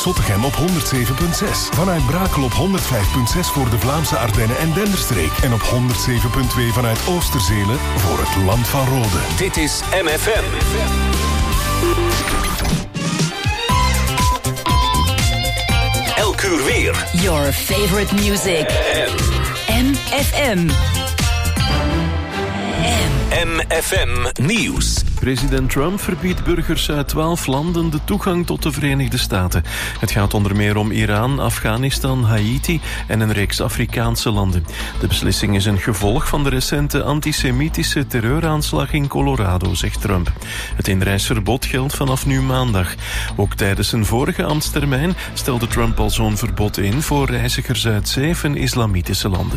Zottegem op 107.6. Vanuit Brakel op 105.6 voor de Vlaamse Ardennen en Denderstreek. En op 107.2 vanuit Oosterzelen voor het Land van Rode. Dit is MFM. Elk uur weer. Your favorite music. MFM. MFM Nieuws. President Trump verbiedt burgers uit 12 landen de toegang tot de Verenigde Staten. Het gaat onder meer om Iran, Afghanistan, Haiti en een reeks Afrikaanse landen. De beslissing is een gevolg van de recente antisemitische terreuraanslag in Colorado, zegt Trump. Het inreisverbod geldt vanaf nu maandag. Ook tijdens zijn vorige ambtstermijn stelde Trump al zo'n verbod in voor reizigers uit 7 islamitische landen.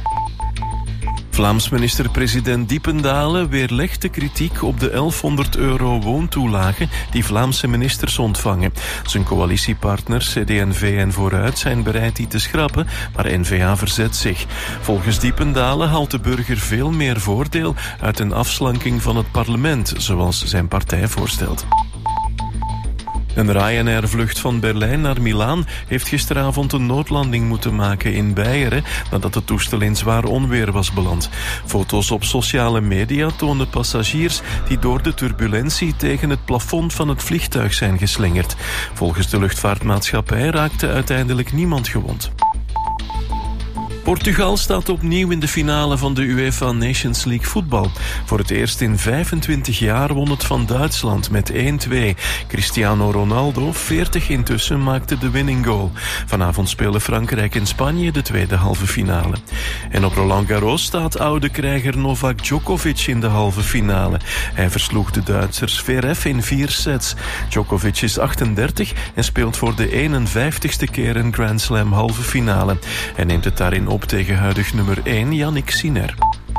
Vlaams minister-president Diependalen weerlegt de kritiek op de €1100 woontoelage die Vlaamse ministers ontvangen. Zijn coalitiepartners CD&V en Vooruit zijn bereid die te schrappen, maar N-VA verzet zich. Volgens Diependalen haalt de burger veel meer voordeel uit een afslanking van het parlement, zoals zijn partij voorstelt. Een Ryanair-vlucht van Berlijn naar Milaan heeft gisteravond een noodlanding moeten maken in Beieren nadat het toestel in zwaar onweer was beland. Foto's op sociale media toonden passagiers die door de turbulentie tegen het plafond van het vliegtuig zijn geslingerd. Volgens de luchtvaartmaatschappij raakte uiteindelijk niemand gewond. Portugal staat opnieuw in de finale van de UEFA Nations League voetbal. Voor het eerst in 25 jaar won het van Duitsland met 1-2. Cristiano Ronaldo, 40 intussen, maakte de winning goal. Vanavond spelen Frankrijk en Spanje de tweede halve finale. En op Roland Garros staat oude krijger Novak Djokovic in de halve finale. Hij versloeg de Duitser Zverev in 4 sets. Djokovic is 38 en speelt voor de 51ste keer een Grand Slam halve finale. Hij neemt het daarin op tegen huidig nummer 1 Yannick Sinner.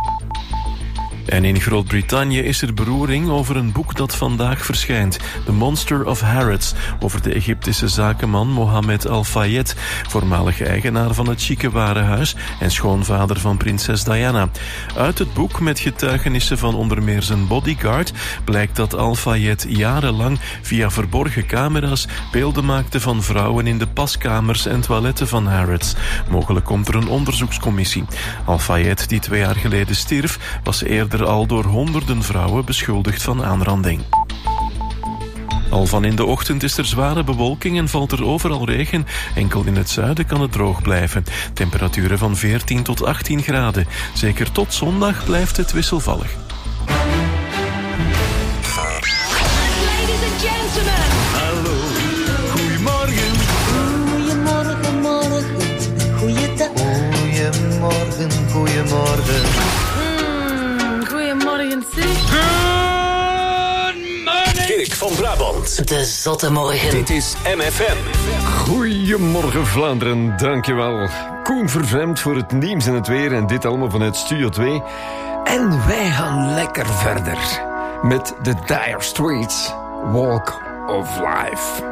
En in Groot-Brittannië is er beroering over een boek dat vandaag verschijnt. The Monster of Harrods, over de Egyptische zakenman Mohammed Al-Fayed, voormalig eigenaar van het chique warenhuis en schoonvader van prinses Diana. Uit het boek, met getuigenissen van onder meer zijn bodyguard, blijkt dat Al-Fayed jarenlang via verborgen camera's beelden maakte van vrouwen in de paskamers en toiletten van Harrods. Mogelijk komt er een onderzoekscommissie. Al-Fayed, die 2 jaar geleden stierf, was eerder al door honderden vrouwen beschuldigd van aanranding. Al van in de ochtend is er zware bewolking en valt er overal regen. Enkel in het zuiden kan het droog blijven. Temperaturen van 14 tot 18 graden. Zeker tot zondag blijft het wisselvallig. Ladies and gentlemen. Hallo, goedemorgen. Goedemorgen, morgen, goeiedag. Goedemorgen, goedemorgen. Goedemorgen, zeg. Dirk van Brabant. De zotte morgen. Dit is MFM. Goedemorgen Vlaanderen, dankjewel. Koen Vervreemd voor het nieuws en het weer en dit allemaal vanuit Studio 2. En wij gaan lekker verder met de Dire Straits, Walk of Life.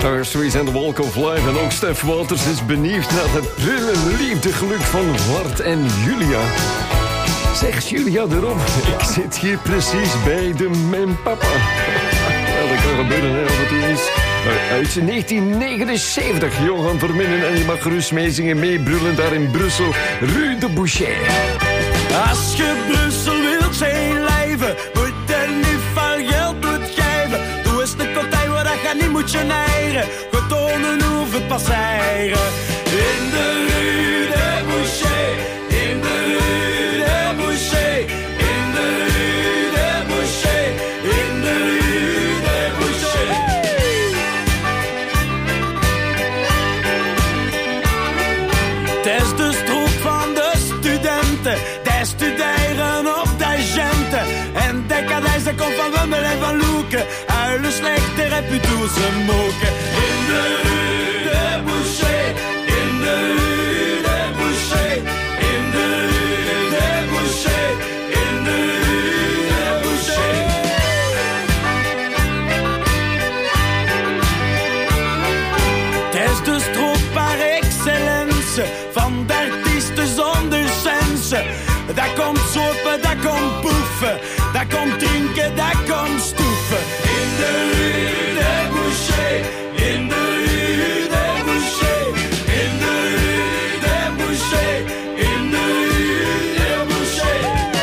Dire Straits en The Walk of Life. En ook Stef Walters is benieuwd naar het prille liefdegeluk van Bart en Julia. Zegt Julia erop, ik zit hier precies bij de mijn papa. Wel, dat kan gebeuren, hè, af en toe eens. Uit 1979, Johan Verminnen. En je mag gerust meezingen, meebrullen daar in Brussel. Rue de Boucher. Als je Brussel wilt zijn lijven, moet er niet veel geld uitgeven. Doe eens de kotij waar je niet moet generen. Getonen hoeven passeren. In de Rue de Boucher, in de Rue de Boucher, in de Rue de Boucher, in de Rue de Boucher. Het is de stroop van de studenten, die studeren op de agenten. En decadijs, dat komt van Wemmel en van Loeken. Uilen slechte reputatie ze moken. In de Rue de Boucher, in de Rue de Boucher, in de Rue de Boucher, in de Rue de Boucher. Het is de stroop par excellence van de artiesten zonder sense. Dat komt zopen, dat komt poefen, dat komt drinken, dat komt stoeven. In de Rue de Boucher, in de Rue de Boucher, in de Rue de Boucher, in de Rue de Boucher.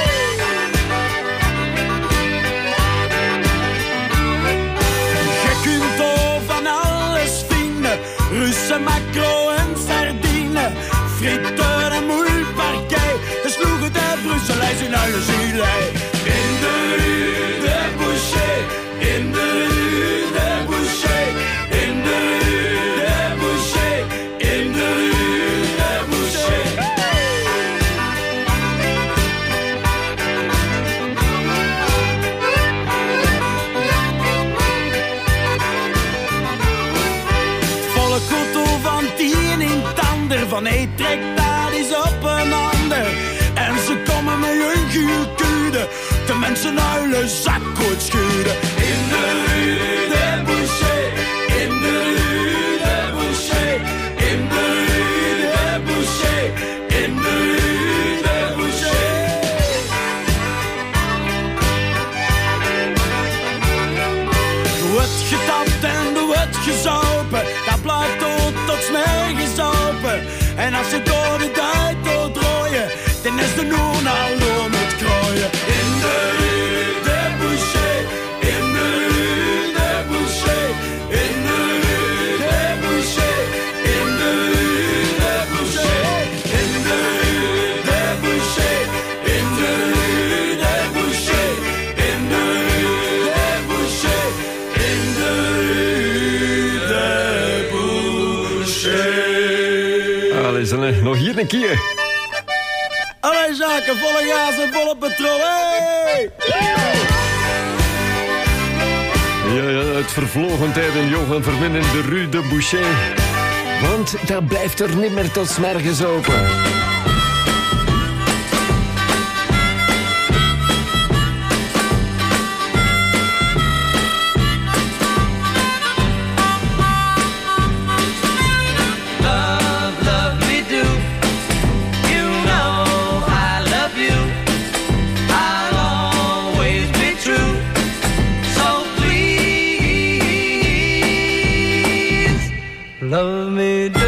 Je kunt al van alles vinden, Russe macro en sardine, friteur en moeiparkij. De sloegen de Brusselijs in alle zielij. In de Rue de Boucher, in de Rue de Boucher, in de Rue de Boucher, in de Rue de Boucher. Volle koto van tien in tander, van hey, trek dat is op een ander. En ze komen met hun guurkude, de mensen huilen zakkoord schuren. In de Rue de Boucher, in de Rue de Boucher, in de Rue de Boucher, in de Rue de Boucher. Wordt getapt en er wordt gezopen, dat blijft tot nergens open. En als je door de tijd wilt rooien, dan is de noen al om het krooien. In de Rue de Boucher, in de Rue de Boucher, in de Rue de Boucher, in de Rue de Boucher, in de Rue de Boucher, in de Rue de Boucher, in de Rue de Boucher, in de Rue de Boucher. Allee, nog hier een keer. Allee, zaken, volle gas en volle petrol, hey! Ja, uit vervlogen tijden, Johan Verminnen, de Rue de Boucher. Want dat blijft er niet meer tot 's morgens open. Love me do,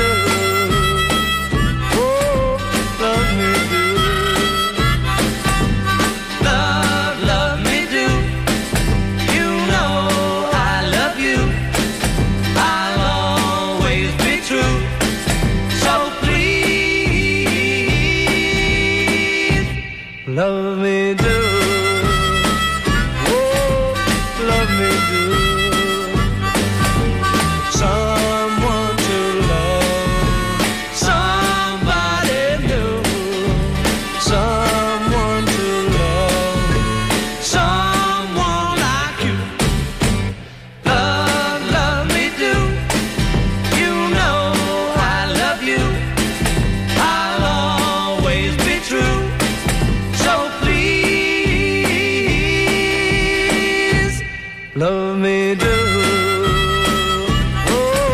oh, love me do. Love me do. You know I love you. I'll always be true. So please, love me do, oh, love me do. Someone to love, somebody new. Someone to love, someone like you. Love me do. You know I love you. I'll always be true. So please, love me do, oh,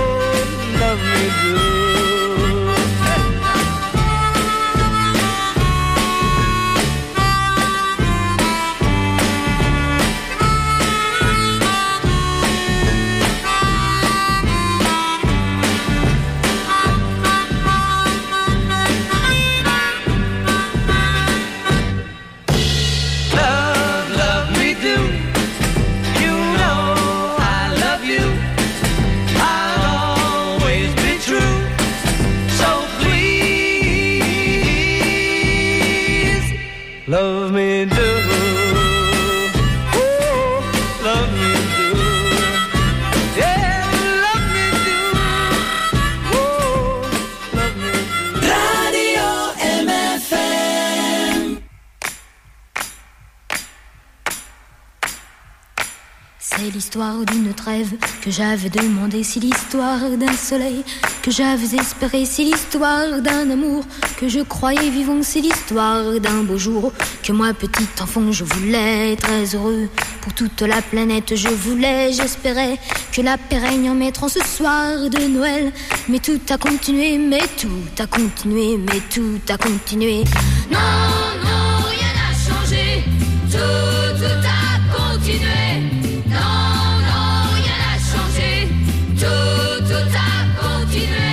C'est l'histoire d'une trêve que j'avais demandé, c'est l'histoire d'un soleil que j'avais espéré, c'est l'histoire d'un amour que je croyais vivant, c'est l'histoire d'un beau jour que moi petit enfant je voulais très heureux pour toute la planète, je voulais, j'espérais que la paix règne en mettant ce soir de Noël, mais tout a continué, mais tout a continué, mais tout a continué. Non, non, rien n'a changé, tout a continué. Non, non, rien n'a changé, tout a continué.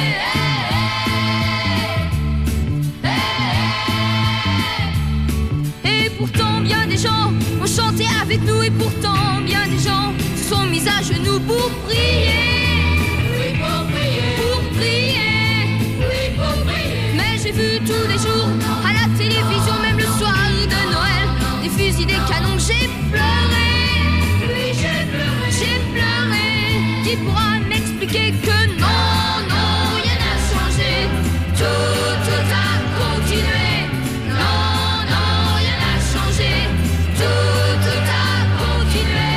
Et pourtant bien des gens ont chanté avec nous, et pourtant bien des gens se sont mis à genoux pour prier. Oui, pour prier. Pour prier. Oui, pour prier. Mais j'ai vu tous les jours à la télévision, même le soir de Noël, des fusils, des canons, j'ai pleuré. Oui, j'ai pleuré. J'ai pleuré. Qui pourra m'expliquer que non, non, rien n'a changé, Tout a continué. Non, non, rien n'a changé, tout a continué.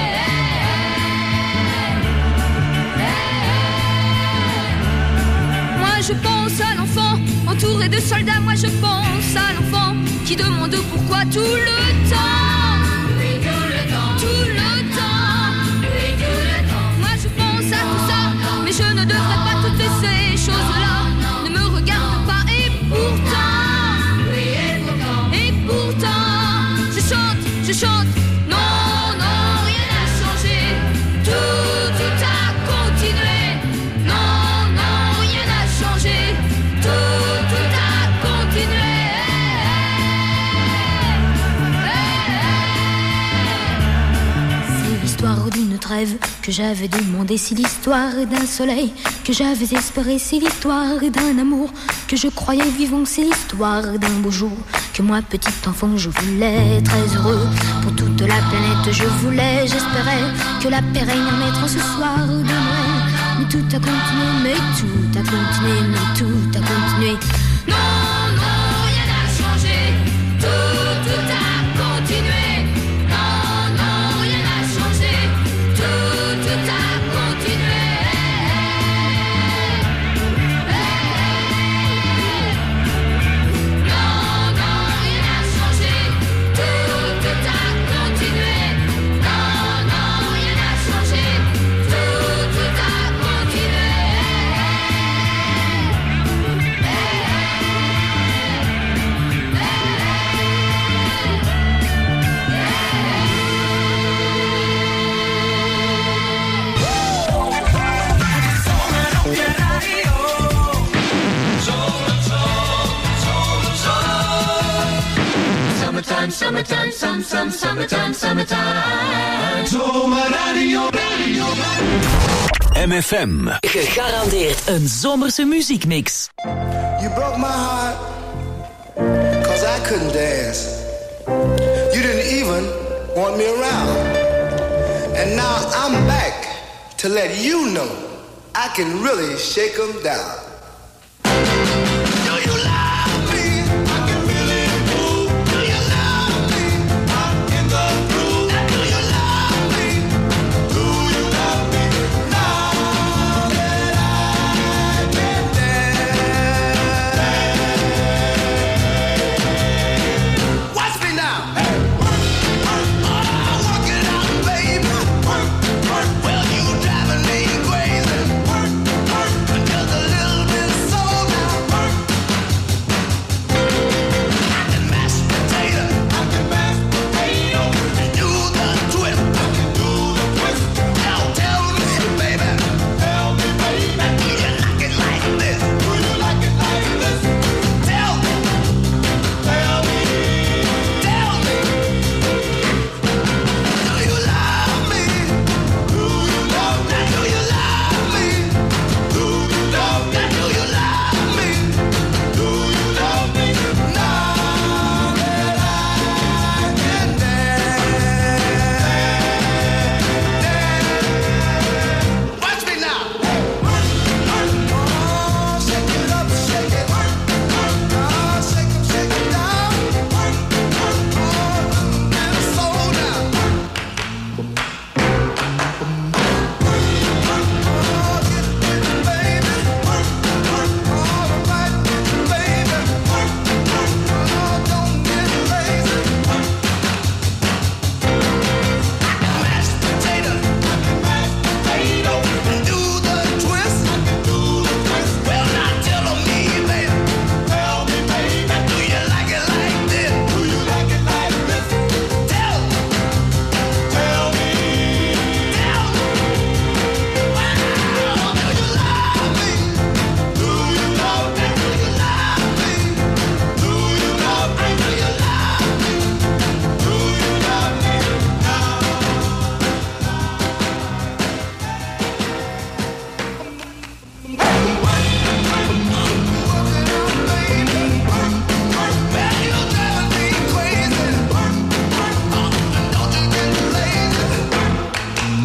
Moi je pense à l'enfant entouré de soldats, moi je pense à l'enfant qui demande pourquoi tout le temps. Oui, tout le temps. Tout le temps. Oui, tout le temps. Moi je pense à tout ça, mais je ne devrais pas toutes ces choses-là. Ne me regarde pas et pourtant, Oui, et pourtant, je chante, non, non, rien n'a changé, tout a continué. non, non, rien n'a changé, Tout a continué. C'est l'histoire d'une trêve que j'avais demandé, c'est l'histoire d'un soleil que j'avais espéré, c'est l'histoire d'un amour que je croyais vivant, c'est l'histoire d'un beau jour que moi petit enfant je voulais très heureux pour toute la planète, je voulais, j'espérais que la paix règne en mettant ce soir de Noël, mais tout a continué, mais tout a continué, mais tout a continué. Non, non, rien n'a changé, tout a continué. Non, non, rien n'a changé, tout a continué. Non, non, rien n'a changé, tout a continué. Non, non, rien n'a changé, tout a continué. Summertime, summertime, summertime. Zomerradio, radio. MFM. Gegarandeerd een zomerse muziekmix. You broke my heart, 'cause I couldn't dance. You didn't even want me around. And now I'm back to let you know I can really shake 'em down. Well, you driving me crazy. Just a little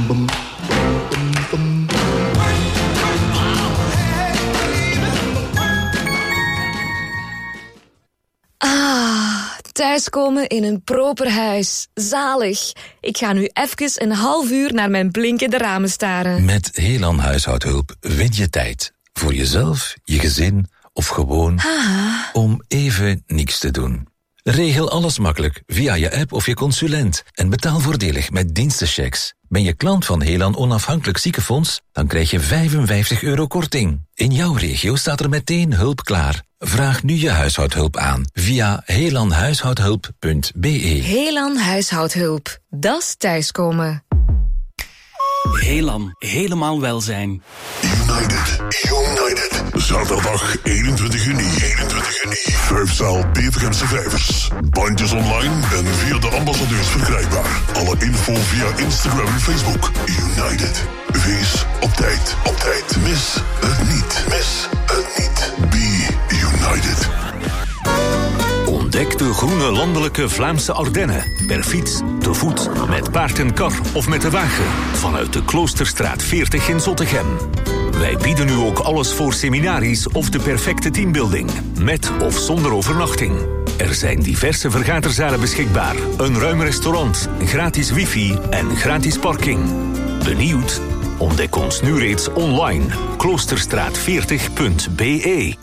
Thuiskomen in een proper huis. Zalig. Ik ga nu even een half uur naar mijn blinkende ramen staren. Met Helan Huishoudhulp win je tijd. Voor jezelf, je gezin of gewoon om even niks te doen. Regel alles makkelijk via je app of je consulent. En betaal voordelig met dienstenchecks. Ben je klant van Helan Onafhankelijk Ziekenfonds? Dan krijg je €55 korting. In jouw regio staat er meteen hulp klaar. Vraag nu je huishoudhulp aan via helanhuishoudhulp.be. Helan Huishoudhulp. Dat is thuiskomen. Helan, helemaal welzijn. United. Zaterdag 21 juni. 5 zaal Bevergemse Vijvers. Bandjes online en via de ambassadeurs verkrijgbaar. Alle info via Instagram en Facebook. United. Wees op tijd. Mis het niet. Be United. Ontdek de groene landelijke Vlaamse Ardennen. Per fiets, te voet, met paard en kar of met de wagen. Vanuit de Kloosterstraat 40 in Zottegem. Wij bieden nu ook alles voor seminaries of de perfecte teambuilding. Met of zonder overnachting. Er zijn diverse vergaderzalen beschikbaar. Een ruim restaurant, gratis wifi en gratis parking. Benieuwd? Ontdek ons nu reeds online. Kloosterstraat40.be.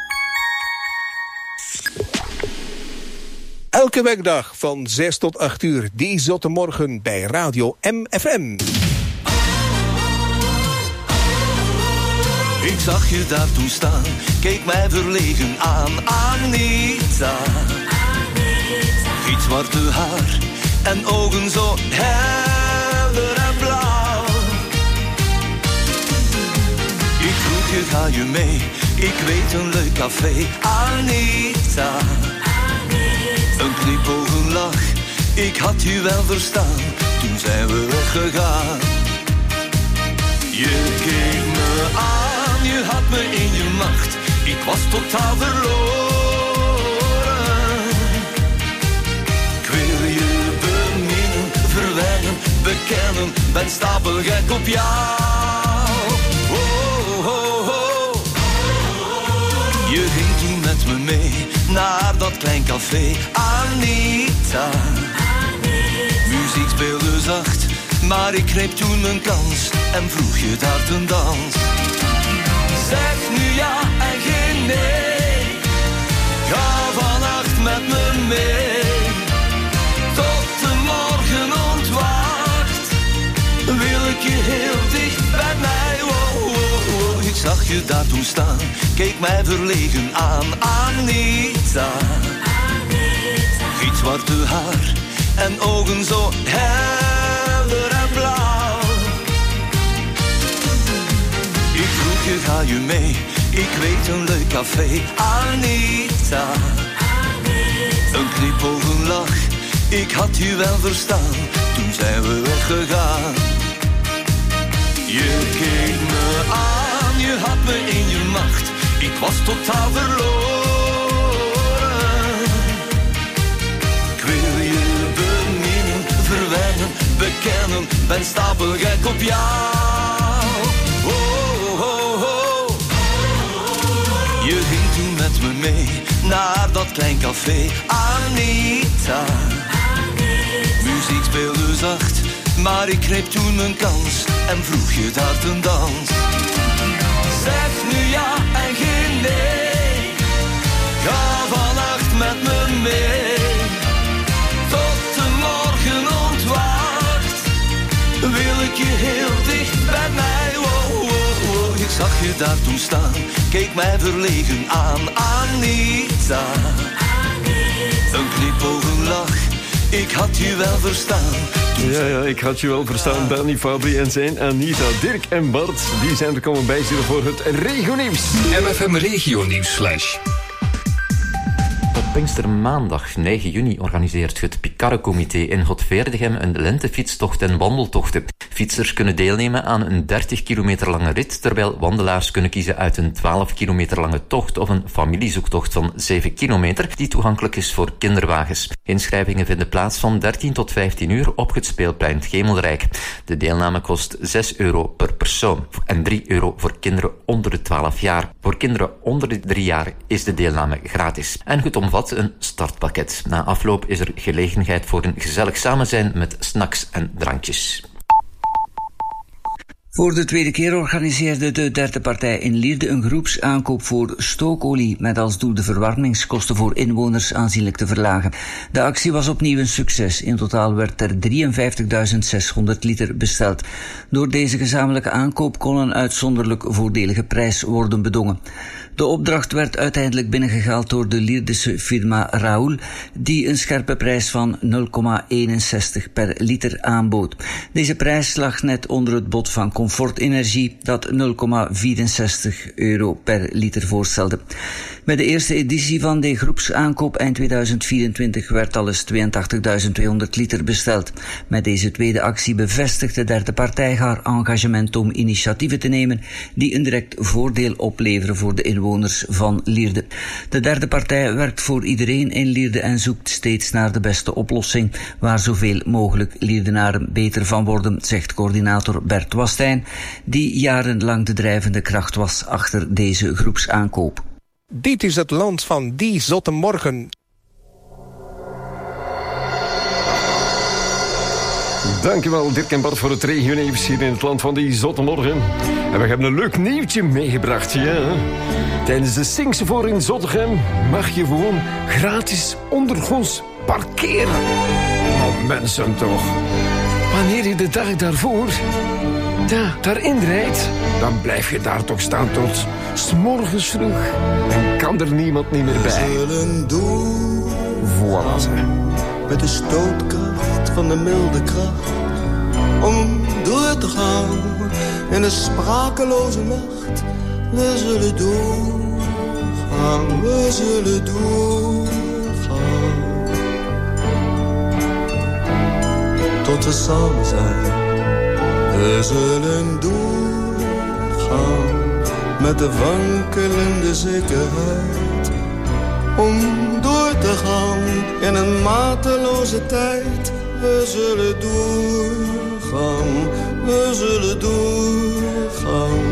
Elke werkdag van 6 tot 8 uur, die zotte morgen bij Radio MFM. Ik zag je daar toen staan, keek mij verlegen aan. Anita. Iets zwarte haar en ogen zo helder en blauw. Ik vroeg je, ga je mee? Ik weet een leuk café. Anita. Een knipoog, een lach, ik had je wel verstaan. Toen zijn we weggegaan. Je keek me aan, je had me in je macht. Ik was totaal verloren. Ik wil je beminnen, verwennen, bekennen. Ben stapelgek op jou. Oh, oh, oh. Je ging toen met me mee naar dat klein café. Anita. Muziek speelde zacht, maar ik greep toen mijn kans en vroeg je daar ten dans. Zeg nu ja en geen nee. Ga vannacht met me mee. Tot de morgen ontwaakt wil ik je heel dicht bij mij. Oh, oh, oh. Ik zag je daar toen staan, keek mij verlegen aan. Anita. Iets zwarte haar en ogen zo helder en blauw. Ik vroeg je, ga je mee? Ik weet een leuk café. Anita. Een knipoog, een lach, ik had je wel verstaan. Toen zijn we weggegaan. Je keek me aan, je had me in je macht. Ik was totaal verloren. Verwennen, bekennen, ben stapelgek op jou. Oh, oh, oh. Je ging toen met me mee naar dat klein café. Anita. Muziek speelde zacht, maar ik greep toen mijn kans en vroeg je daar ten dans. Zeg nu ja en geen nee. Ga vannacht met me mee. Wil ik je heel dicht bij mij, wow, wow, wow. Ik zag je daar toen staan, keek mij verlegen aan. Anita. Een knipoog, een lach, ik had je wel verstaan. Ja, ik had je wel verstaan. Danny Fabri en zijn Anita, Dirk en Bart, die zijn er komen bijzitten voor het regionieuws. MFM regionieuwsflash. Op Pinkstermaandag 9 juni organiseert het Picarre-comité in Godveerdegem een lentefietstocht en wandeltochten. Fietsers kunnen deelnemen aan een 30 kilometer lange rit, terwijl wandelaars kunnen kiezen uit een 12 kilometer lange tocht of een familiezoektocht van 7 kilometer, die toegankelijk is voor kinderwagens. Inschrijvingen vinden plaats van 13 tot 15 uur op het speelplein het Gemelrijk. De deelname kost €6 per persoon en €3 voor kinderen onder de 12 jaar. Voor kinderen onder de 3 jaar is de deelname gratis. En het omvat een startpakket. Na afloop is er gelegenheid voor een gezellig samenzijn met snacks en drankjes. Voor de tweede keer organiseerde de derde partij in Lierde een groepsaankoop voor stookolie, met als doel de verwarmingskosten voor inwoners aanzienlijk te verlagen. De actie was opnieuw een succes. In totaal werd er 53.600 liter besteld. Door deze gezamenlijke aankoop kon een uitzonderlijk voordelige prijs worden bedongen. De opdracht werd uiteindelijk binnengehaald door de Lierdische firma Raoul, die een scherpe prijs van 0,61 per liter aanbood. Deze prijs lag net onder het bod van Comfort Energie, dat €0,64 per liter voorstelde. Bij de eerste editie van de groepsaankoop eind 2024 werd al eens 82.200 liter besteld. Met deze tweede actie bevestigt de derde partij haar engagement om initiatieven te nemen die een direct voordeel opleveren voor de inwoners van Lierde. De derde partij werkt voor iedereen in Lierde en zoekt steeds naar de beste oplossing, waar zoveel mogelijk Lierdenaren beter van worden, zegt coördinator Bert Wastijn, die jarenlang de drijvende kracht was achter deze groepsaankoop. Dit is het land van die zotte morgen. Dankjewel Dirk en Bart voor het regionieuws hier in het land van die zotte morgen. En we hebben een leuk nieuwtje meegebracht, ja. Tijdens de Singsevoort in Zottegem mag je gewoon gratis ondergronds parkeren. Oh, mensen toch. Wanneer je de dag daarvoor daarin rijdt, dan blijf je daar toch staan tot 's morgens vroeg. En kan er niemand niet meer bij. We zullen door. Voilà, zeg. Met de stootkracht van de milde kracht. Om door te gaan in de sprakeloze nacht. We zullen doorgaan, we zullen doorgaan. Tot we samen zijn. We zullen doorgaan met de wankelende zekerheid. Om door te gaan in een mateloze tijd. We zullen doorgaan, we zullen doorgaan.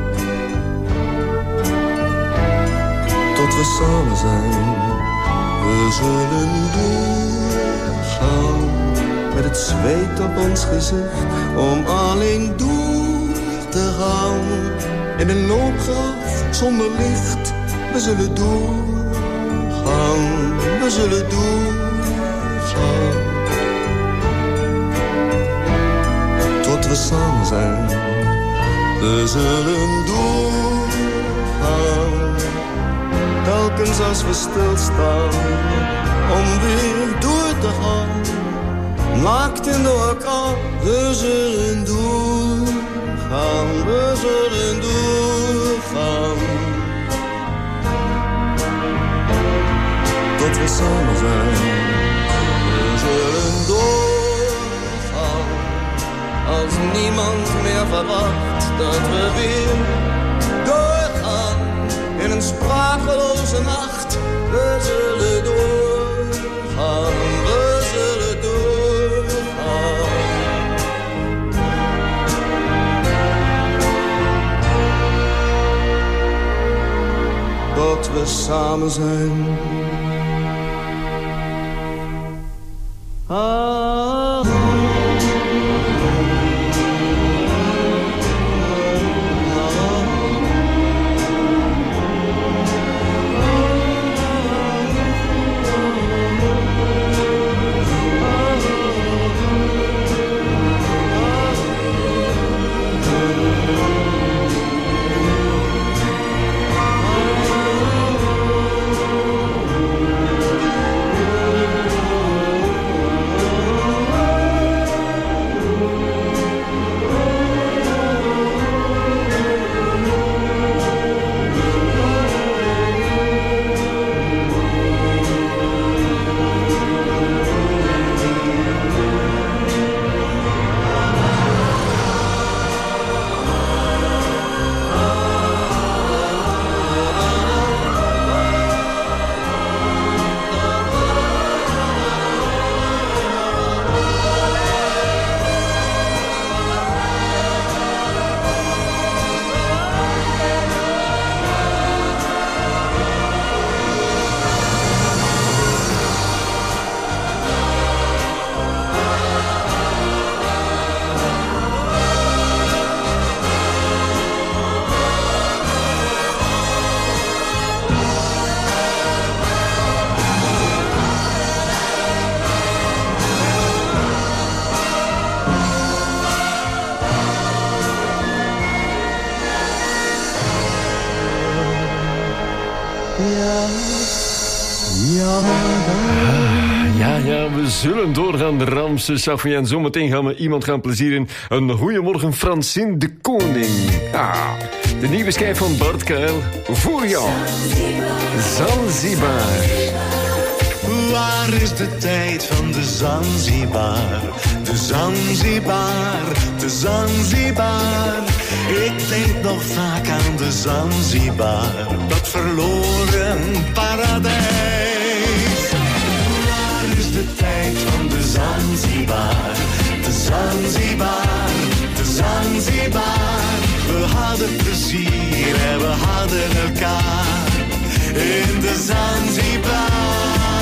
Tot we samen zijn. We zullen doorgaan met het zweet op ons gezicht. Om alleen door te gaan in een loopgraaf zonder licht. We zullen doorgaan, we zullen doorgaan. Tot we samen zijn. We zullen doorgaan. Telkens als we stilstaan. Om weer door te gaan. Naakt in de orkaan. We zullen doorgaan. We zullen doorgaan. Tot we samen zijn. We zullen doorgaan. Als niemand meer verwacht dat we weer doorgaan. In een sprakeloze nacht. We zullen doorgaan. We zullen doorgaan. Tot we samen zijn. Ja, we zullen doorgaan, Ramse Safi. En zometeen gaan we iemand gaan plezieren. Een goeiemorgen, Francine de Koning. De nieuwe schijf van Bart Kuil. Voor jou. Zanzibar. Waar is de tijd van de Zanzibar? De Zanzibar, de Zanzibar. Ik denk nog vaak aan de Zanzibar, dat verloren paradijs. Waar is de tijd van de Zanzibar? De Zanzibar, de Zanzibar. We hadden plezier en we hadden elkaar in de Zanzibar.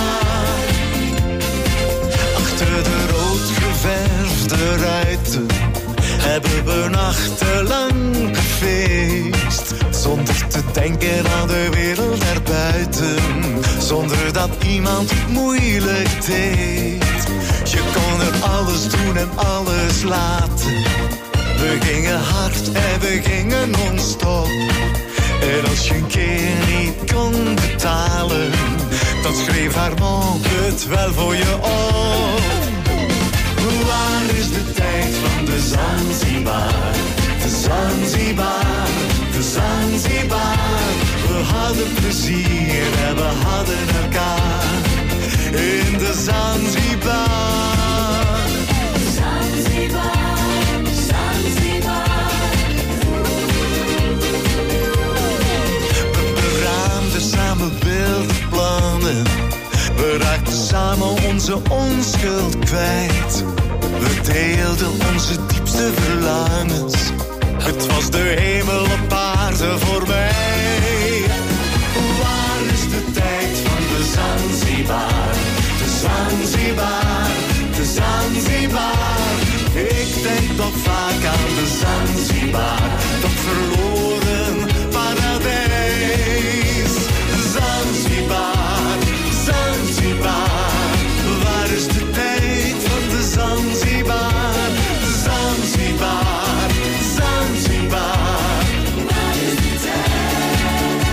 Achter de rood geverfde ruiten hebben we nachtenlang gefeest. Zonder te denken aan de wereld erbuiten. Zonder dat iemand moeilijk deed. Je kon er alles doen en alles laten. We gingen hard en we gingen non-stop. En als je een keer niet kon betalen, dan schreef haar monk het wel voor je op. Waar is de tijd van de Zanzibar? De Zanzibar, de Zanzibar. We hadden plezier en we hadden elkaar in de Zanzibar. Zanzibar, Zanzibar. We beraamden samen wilde plannen. We raakten samen onze onschuld kwijt. We deelden onze diepste verlangens. Het was de hemel op aarde voor mij. Waar is de tijd van de Zanzibar? De Zanzibar, de Zanzibar. Ik denk nog vaak aan de Zanzibar, dat verloren paradijs. Zanzibar, Zanzibar. Waar is de tijd van de Zanzibar? Zanzibar, Zanzibar. Waar is de tijd?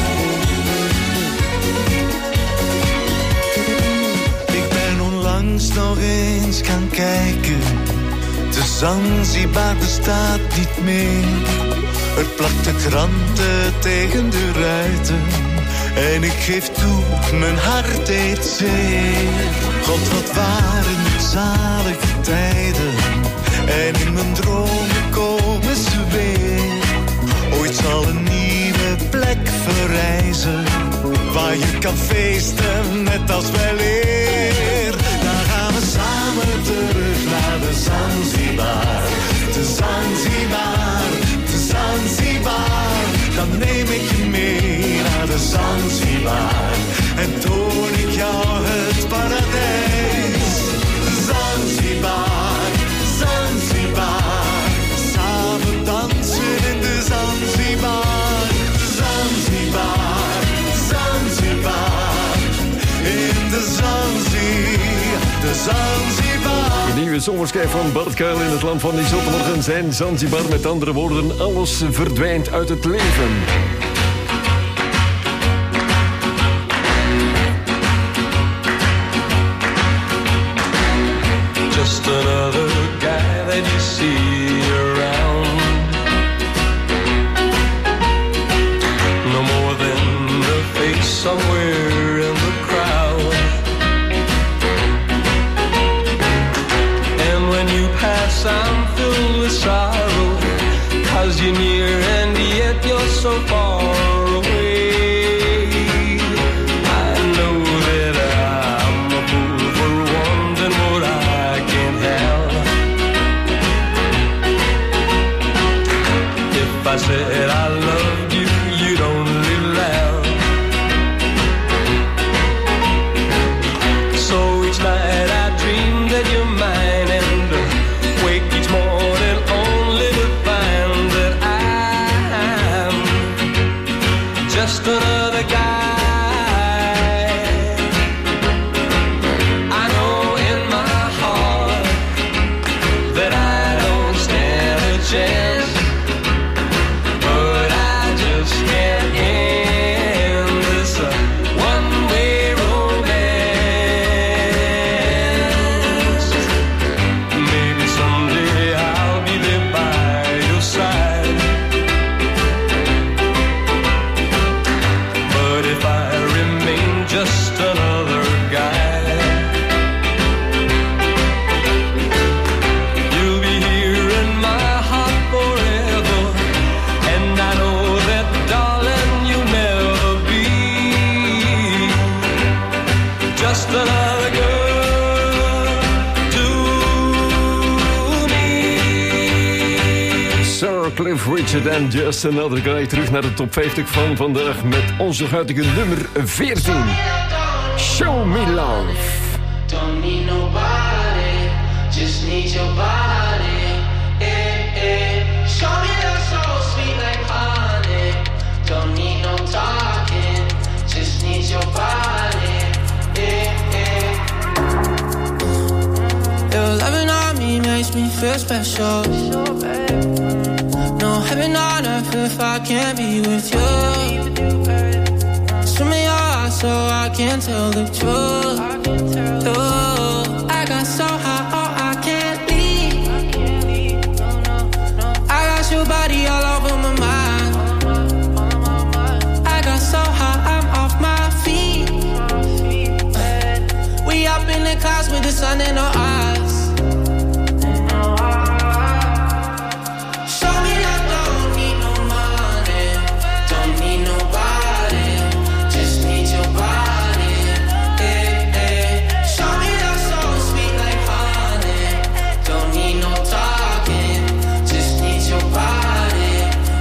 Ik ben onlangs nog eens gaan kijken. De Zanzibar bestaat niet meer. Er plakten kranten tegen de ruiten. En ik geef toe, mijn hart deed zeer. God, wat waren het zalige tijden. En in mijn dromen komen ze weer. Ooit zal een nieuwe plek verrijzen, waar je kan feesten net als weleer. Dan gaan we samen terug naar de Zanzibar. De Zanzibar, de Zanzibar. Dan neem ik je mee naar de Zanzibar en toon ik jou het paradijs. Zanzibar, Zanzibar. Samen dansen in de Zanzibar. Zanzibar, Zanzibar. In de Zanzibar, de Zanzibar. De nieuwe zomerschijf van Bart Kuil in het land van die zomermorgen zijn Zanzibar. Met andere woorden, alles verdwijnt uit het leven. Just another guy that you see around. No more than a face somewhere in the crowd. And when you pass, I'm filled with sorrow, 'cause you're near and yet you're so far away. I know that I'm a fool for wanting what I can't have. If I said I loved you, you'd only laugh. So each night I dream that you're mine, and wake each morning only to find that I'm just another guy. I know in my heart that I don't stand a chance, but Sir Cliff Richard en Just Another Guy. Terug naar de top 50 van vandaag met onze huidige nummer 14. Show Me Love. Don't need nobody, just need your body. Show me love so sweet like honey. Don't need no talking, just need your body. Your loving on me makes me feel special. No heaven on earth if I can't be with you. Show me your eyes so I can tell the truth. I got so high, oh, I can't leave. I got your body all over my mind. I got so high, I'm off my feet. We up in the clouds with the sun in our eyes. Show me that don't need no money, don't need nobody, just need your body. Show me that so sweet like honey, don't need no talking, just need your body.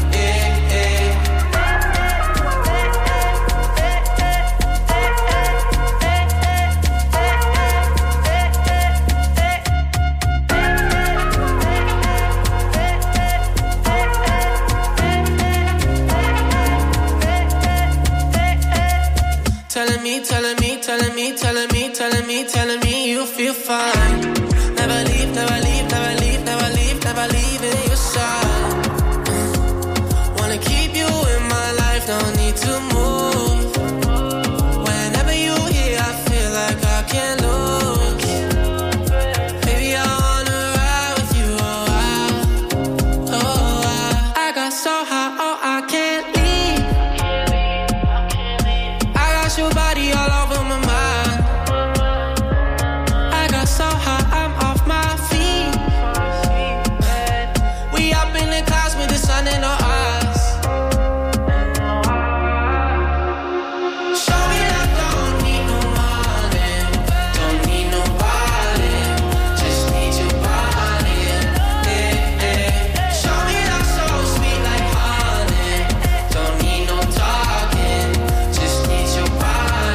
Telling me you feel fine. Never leave, never leave, never leave, never leave, never leave in your side. Wanna keep you in my life, no need to move. Whenever you're here, I feel like I can't lose. Baby, I wanna ride with you, I got so high, oh, I can't leave. I got your body all over my mind. So high, I'm off my feet. We up in the clouds with the sun in our eyes. Show me that don't need no money, don't need nobody, just need your body. Show me that so sweet like honey, don't need no talking, just need your body.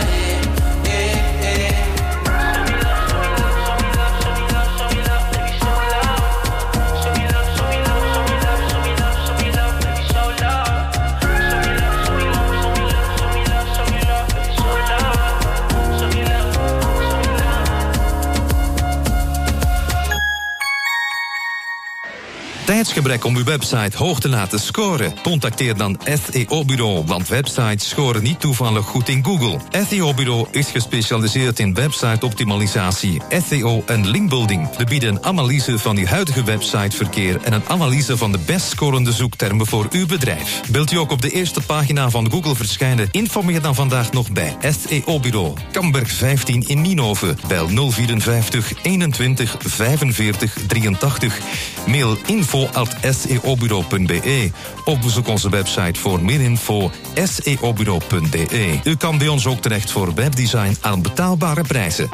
Tijdsgebrek om uw website hoog te laten scoren? Contacteer dan SEO-bureau, want websites scoren niet toevallig goed in Google. SEO-bureau is gespecialiseerd in website-optimalisatie, SEO en linkbuilding. We bieden een analyse van uw huidige websiteverkeer en een analyse van de best scorende zoektermen voor uw bedrijf. Wilt u ook op de eerste pagina van Google verschijnen? Informeer dan vandaag nog bij SEO-bureau. Kamberg 15 in Nienhoven. Bel 054 21 45 83. Mail info@seobureau.be of bezoek onze website voor meer info seobureau.be. U kan bij ons ook terecht voor webdesign aan betaalbare prijzen.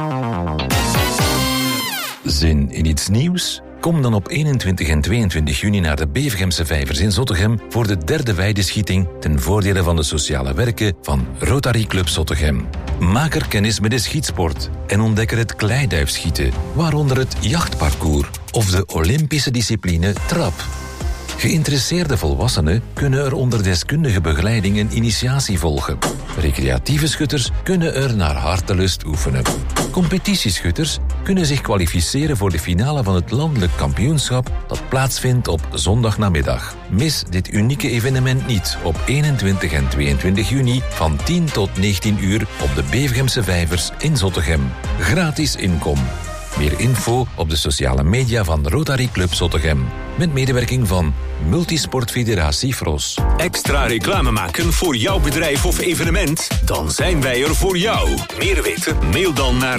Zin in iets nieuws? Kom dan op 21 en 22 juni naar de Bevegemse Vijvers in Zottegem voor de derde weideschieting ten voordele van de sociale werken van Rotary Club Zottegem. Maak er kennis met de schietsport en ontdek er het kleiduifschieten, waaronder het jachtparcours of de Olympische discipline trap. Geïnteresseerde volwassenen kunnen er onder deskundige begeleiding een initiatie volgen. Recreatieve schutters kunnen er naar hartelust oefenen. Competitieschutters kunnen zich kwalificeren voor de finale van het landelijk kampioenschap dat plaatsvindt op zondagnamiddag. Mis dit unieke evenement niet op 21 en 22 juni van 10 tot 19 uur op de Bevegemse Vijvers in Zottegem. Gratis inkom. Meer info op de sociale media van Rotary Club Zottegem. Met medewerking van Multisportfederatie Fros. Extra reclame maken voor jouw bedrijf of evenement? Dan zijn wij er voor jou. Meer weten? Mail dan naar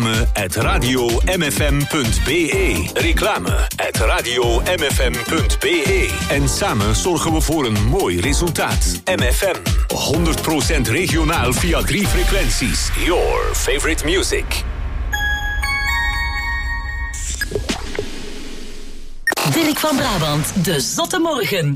reclame@radiomfm.be. Reclame@radiomfm.be. En samen zorgen we voor een mooi resultaat. MFM. 100% regionaal via 3 frequenties. Your favorite music. Dirk van Brabant, de Zotte Morgen.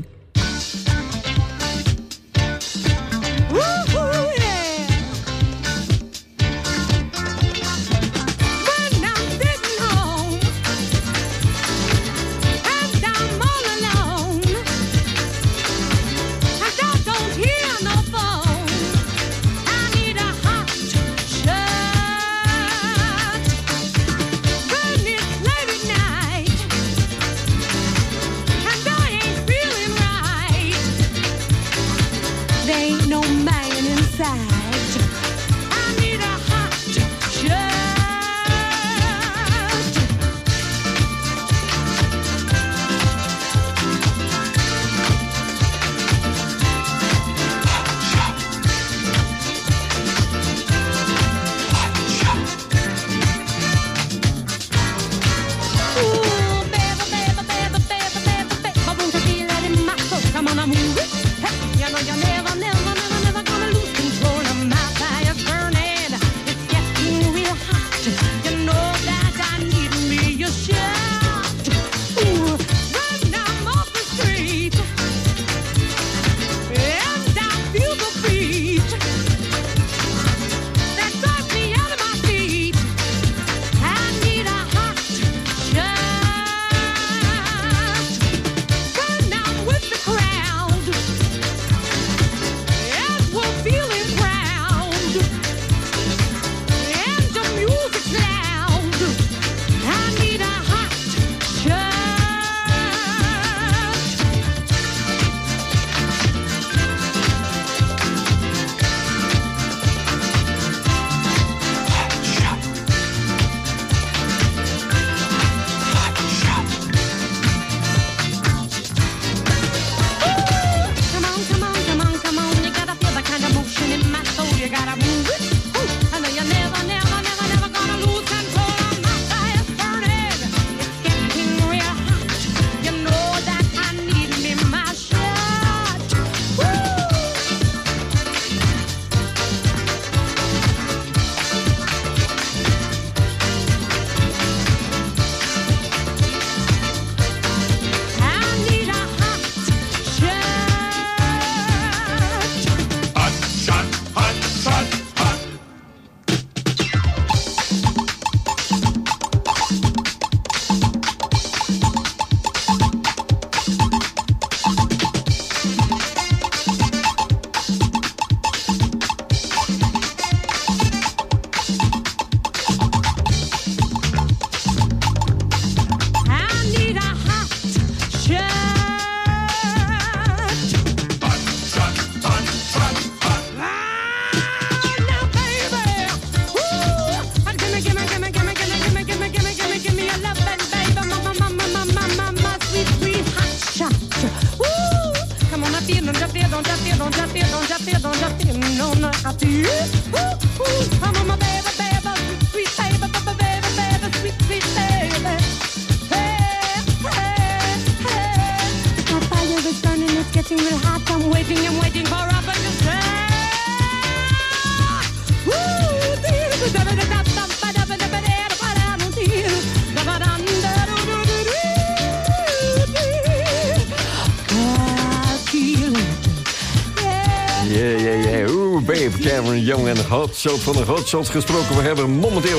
Young en Hotshot. Van de Hotshot gesproken. We hebben momenteel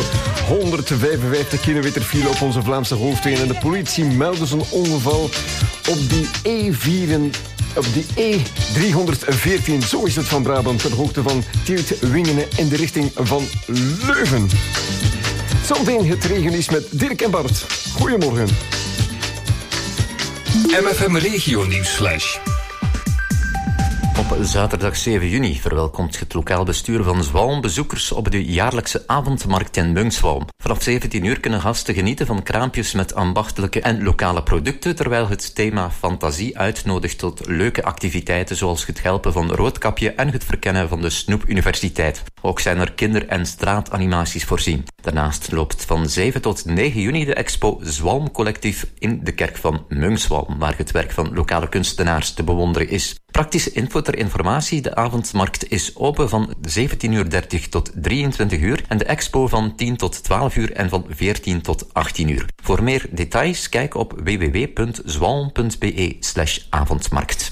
155 kilometer file op onze Vlaamse hoofdwegen. En de politie meldde zo'n ongeval op die E314. Zo is het van Brabant. Ter hoogte van Tielt-Wingenen in de richting van Leuven. Zometeen het regennieuws met Dirk en Bart. Goedemorgen. MFM Regio Nieuwsflash. Op zaterdag 7 juni verwelkomt het lokaal bestuur van Zwalm bezoekers op de jaarlijkse avondmarkt in Munkswalm. Vanaf 17 uur kunnen gasten genieten van kraampjes met ambachtelijke en lokale producten, terwijl het thema fantasie uitnodigt tot leuke activiteiten zoals het helpen van Roodkapje en het verkennen van de Snoep Universiteit. Ook zijn er kinder- en straatanimaties voorzien. Daarnaast loopt van 7 tot 9 juni de expo Zwalm Collectief in de kerk van Munkswalm, waar het werk van lokale kunstenaars te bewonderen is. Praktische info ter informatie. De avondmarkt is open van 17:30 tot 23 uur en de expo van 10 tot 12 uur en van 14 tot 18 uur. Voor meer details kijk op www.zwalm.be/avondmarkt.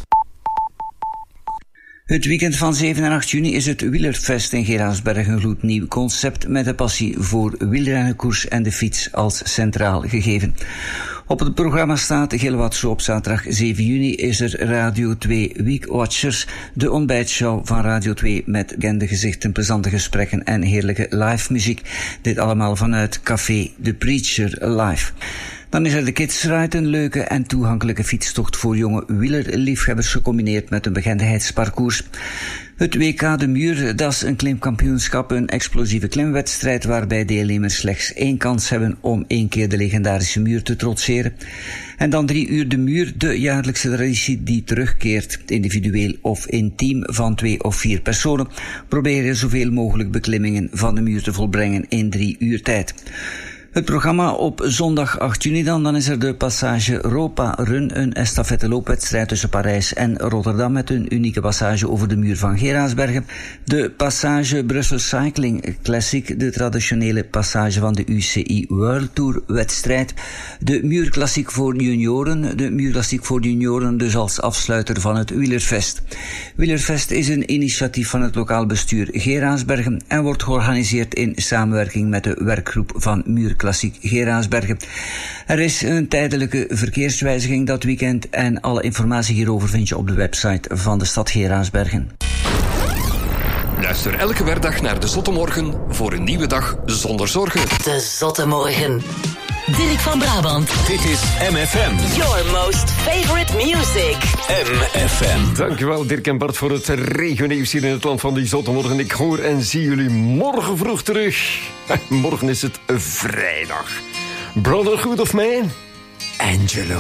Het weekend van 7 en 8 juni is het Wielerfest in Geraardsberg een gloednieuw concept met een passie voor wielrennen, koers en de fiets als centraal gegeven. Op het programma staat heel wat zo. Op zaterdag 7 juni is er Radio 2 Weekwatchers, de ontbijtshow van Radio 2 met bekende gezichten, plezante gesprekken en heerlijke live muziek. Dit allemaal vanuit Café De Preacher Live. Dan is er de Kids Ride, een leuke en toegankelijke fietstocht voor jonge wielerliefhebbers gecombineerd met een bekendheidsparcours. Het WK De Muur, dat is een klimkampioenschap, een explosieve klimwedstrijd waarbij deelnemers slechts 1 kans hebben om 1 keer de legendarische muur te trotseren. En dan 3 uur De Muur, de jaarlijkse traditie die terugkeert, individueel of in team van 2 of 4 personen, proberen zoveel mogelijk beklimmingen van de muur te volbrengen in 3 uur tijd. Het programma op zondag 8 juni dan is er de Passage Ropa Run, een estafette-loopwedstrijd tussen Parijs en Rotterdam met een unieke passage over de muur van Geraardsbergen. De Passage Brussel Cycling Classic, de traditionele passage van de UCI World Tour wedstrijd. De muurklassiek voor junioren, dus als afsluiter van het Wielerfest. Wielerfest is een initiatief van het lokaal bestuur Geraardsbergen en wordt georganiseerd in samenwerking met de werkgroep van Muurklassiek Geraardsbergen. Er is een tijdelijke verkeerswijziging dat weekend en alle informatie hierover vind je op de website van de stad Geraardsbergen. Luister elke werkdag naar de Zotte Morgen voor een nieuwe dag zonder zorgen. De Zotte Morgen. Dirk van Brabant. Dit is MFM. Your most favorite music. MFM. Dankjewel Dirk en Bart voor het regionieuws hier in het land van die Zotte Morgen. Ik hoor en zie jullie morgen vroeg terug. Morgen is het vrijdag. Brotherhood of Man, Angelo.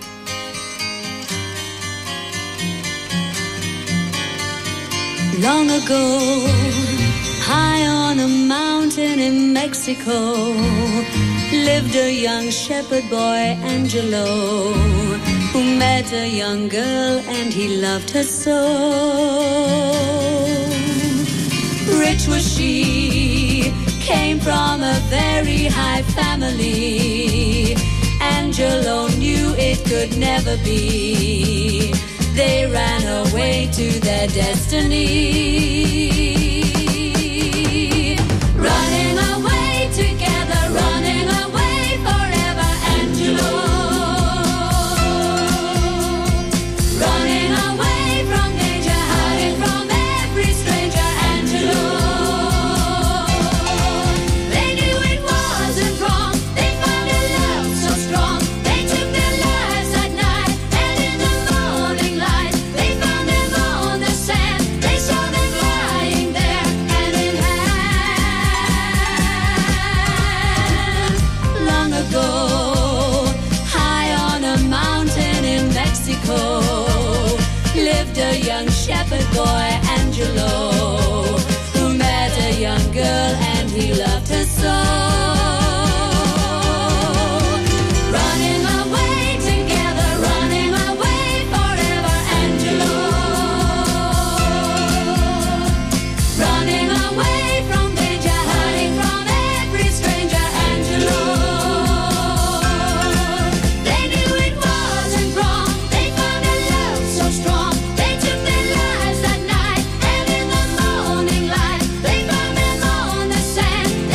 Long ago, high on a mountain in Mexico, lived a young shepherd boy, Angelo, who met a young girl and he loved her so. Rich was she, came from a very high family. Angelo knew it could never be. They ran away to their destiny. Running away together, running away forever, Angelo. Running away from danger, hiding from every stranger, Angelo. They knew it wasn't wrong, they found a love so strong. They took their lives at night, and in the morning light, they found them on the sand. They saw them lying there, hand in hand. Long ago, high on a mountain in Mexico, lived a young shepherd boy, Angelo, who met a young girl and he loved her so. Running away together, running away forever, Angelo. Running away from danger, hiding from every stranger, Angelo. They knew it wasn't wrong, they found a love so strong. They took their lives that night, and in the morning light, they found them on the sand.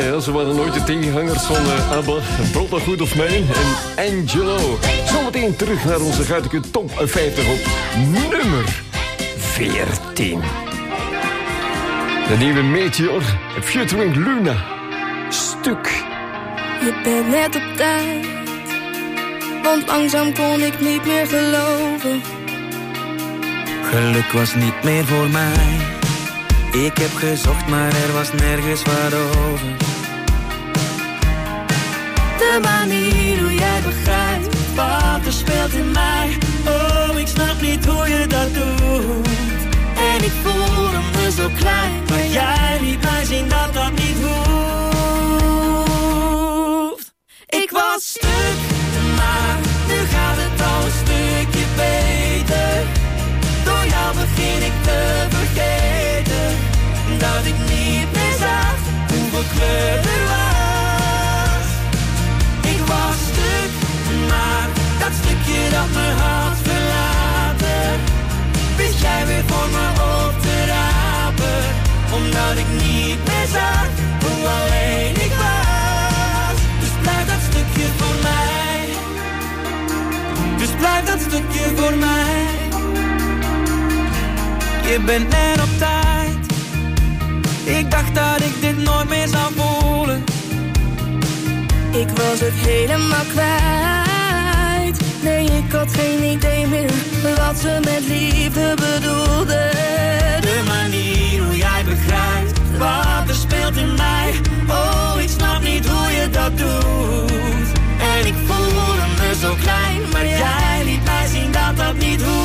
Ja, ze waren nooit de tegenhangers van ABBA, Brotherhood of Man en Angelo. Zometeen terug naar onze Guitige Top 50 op nummer 14. De nieuwe Meteor, featuring Luna. Stuk. Je bent net op tijd, want langzaam kon ik niet meer geloven. Geluk was niet meer voor mij. Ik heb gezocht, maar er was nergens wat over. De manier hoe jij begrijpt wat er speelt in mij. Oh, ik snap niet hoe je dat doet. En ik voelde me zo klein, maar jij liet mij zien dat dat niet hoeft. Ik was stuk, maar nu gaat het al een stukje beter. Door jou begin ik te vergeten dat ik niet meer zag hoeveel kleur er was. Ik was stuk, maar dat stukje dat me had verlaten, wist jij weer voor me op te rapen. Omdat ik niet meer zag hoe alleen ik was. Dus blijf dat stukje voor mij. Dus blijf dat stukje voor mij. Je bent net op tijd. Ik dacht dat ik dit nooit meer zou voelen. Ik was het helemaal kwijt. Nee, ik had geen idee meer wat ze met liefde bedoelden. De manier hoe jij begrijpt wat er speelt in mij. Oh, ik snap niet hoe je dat doet. En ik voelde me zo klein, maar jij liet mij zien dat dat niet hoeft.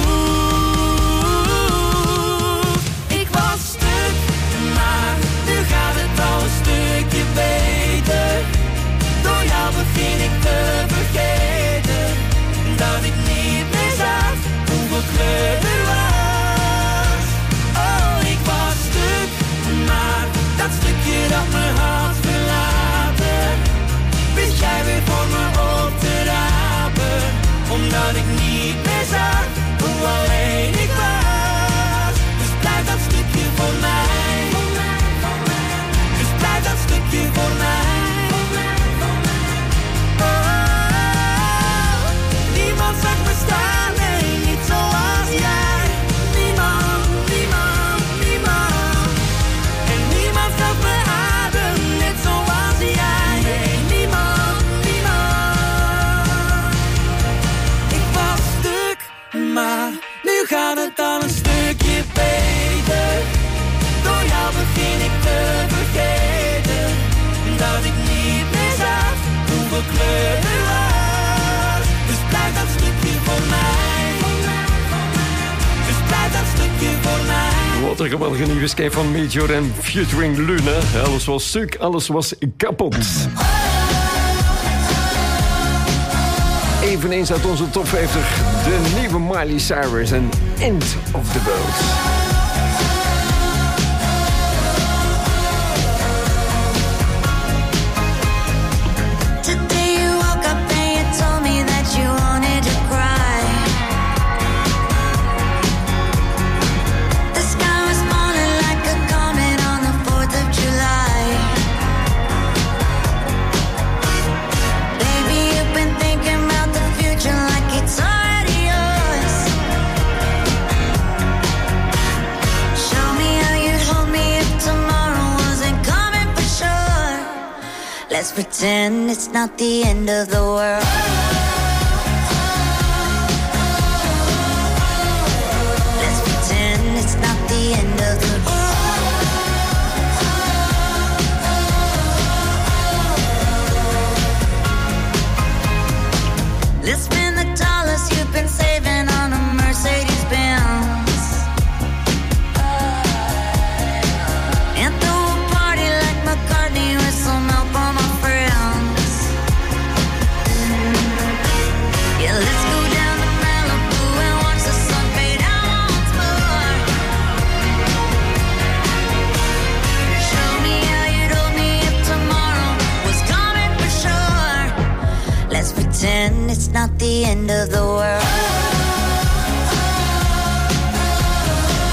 Ik was stuk, maar nu gaat het al een stukje beter. Door jou begin ik te vergeten dat ik niet meer zag hoeveel kleur er was. Oh, ik was stuk, maar dat stukje dat me had verlaten, wist jij weer voor me op te rapen. Omdat ik niet meer zag hoe alleen ik was. Dus blijf dat stukje voor mij. Dus blijf dat stukje voor mij. Niemand zag me staan, nee, niet zoals jij. Niemand, niemand, niemand. En niemand gaf me adem, net zoals jij. Nee, niemand, niemand. Ik was stuk, maar nu gaat het al een stukje beter. Door jou begin ik te vergeten dat ik niet meer zag hoeveel kleur er was. Dus blijf dat stukje voor mij. Dus blijf dat stukje voor mij. Wat een geweldige nieuwe skate van Meteor en featuring Luna. Alles was stuk, alles was kapot. Eveneens uit onze top 50, de nieuwe Miley Cyrus en End of the World. Today you woke up and you told me that you wanted to cry. The sky was falling like a comet on the 4th of July. Baby, you've been thinking about the future like it's already yours. Show me how you'd hold me if tomorrow wasn't coming for sure. Let's pretend it's not the end of the world. Let's pretend it's not the end of the world. Let's spend the dollars you've been saving on a Mercedes-Benz. And throw a party like McCartney with some help on my friends. Yeah, let's go down to Malibu and watch the sun fade out once more. Show me how you'd hold me if tomorrow was coming for sure. Let's pretend it's not the end of the world.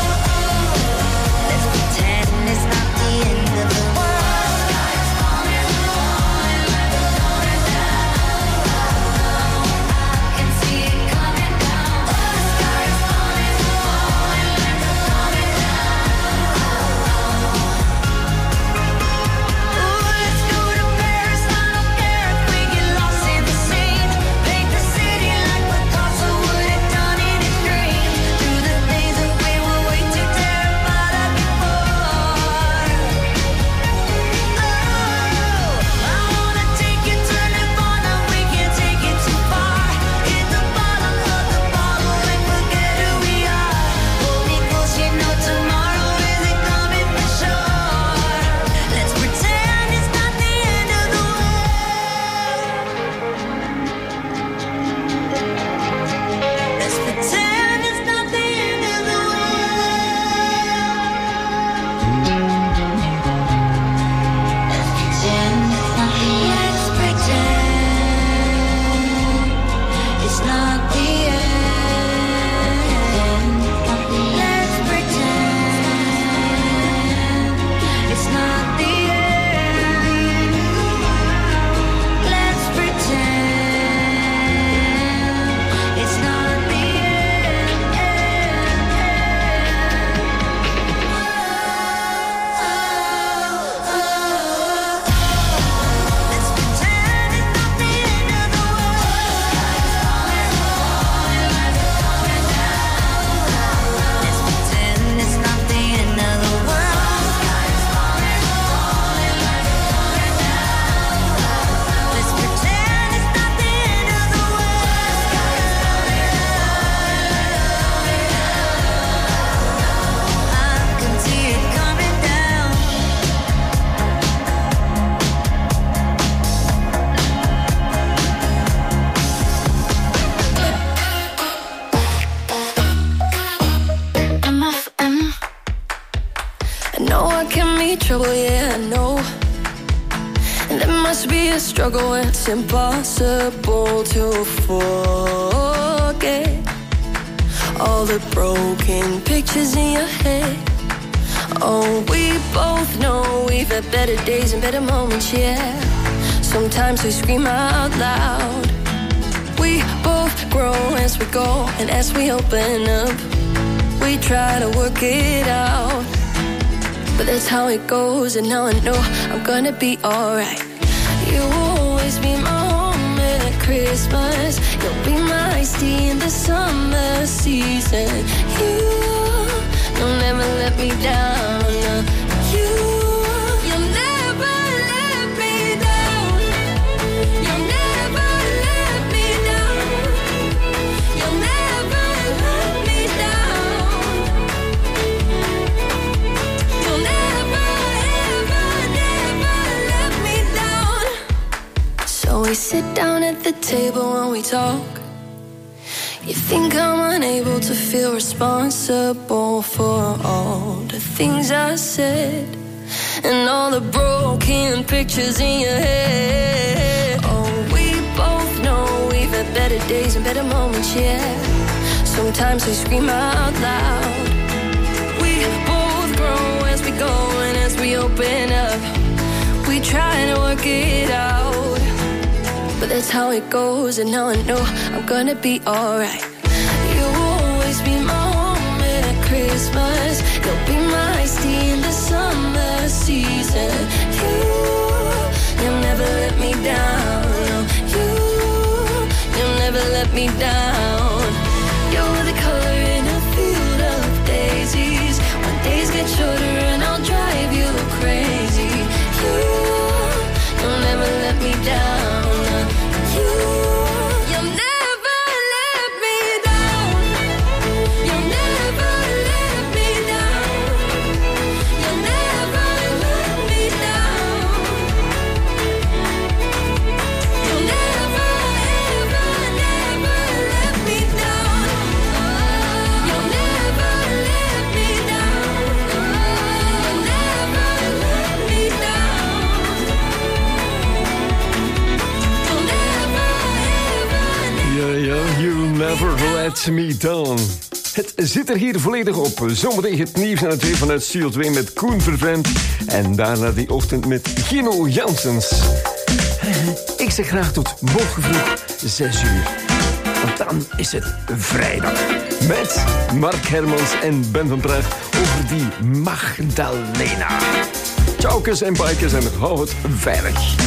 Let's pretend it's not the end of the world. Sky is falling me trouble, yeah, I know. And there must be a struggle when it's impossible to forget all the broken pictures in your head. Oh, we both know we've had better days and better moments, yeah. Sometimes we scream out loud. We both grow as we go, and as we open up, we try to work it out. But that's how it goes, and now I know I'm gonna be alright. You'll always be my home at Christmas. You'll be my iced tea in the summer season. You'll never let me down. You'll never let me down. You'll never let me down. You'll never let me down. You'll never, ever, never let me down. So we sit down at the table and we talk. You think I'm unable to feel responsible for all the things I said and all the broken pictures in your head. Oh, we both know we've had better days and better moments, yeah. Sometimes we scream out loud. We both grow as we go, and as we open up, we try to work it out. But that's how it goes, and now I know I'm gonna be alright. You'll always be my home at Christmas. You'll be my iced tea in the summer season. You'll never let me down. You'll never let me down. You're the color in a field of daisies. When days get shorter and I'll drive you crazy. You'll never let me down. You'll never let me down. You'll never let me down. You'll never let me down. You'll never, ever, never let me down. You'll never let me down. You'll never let me down. Ja, You'll Never Let Me Down. Het zit er hier volledig op. Zometeen het nieuws en het weer vanuit Studio 2 met Koen Vervreemd. En daarna die ochtend met Gino Janssens. Ik zeg graag tot morgen vroeg 6 uur. Want dan is het vrijdag. Met Mark Hermans en Ben van Praag over die Magdalena. Ciao, kus en bikers en hou het veilig.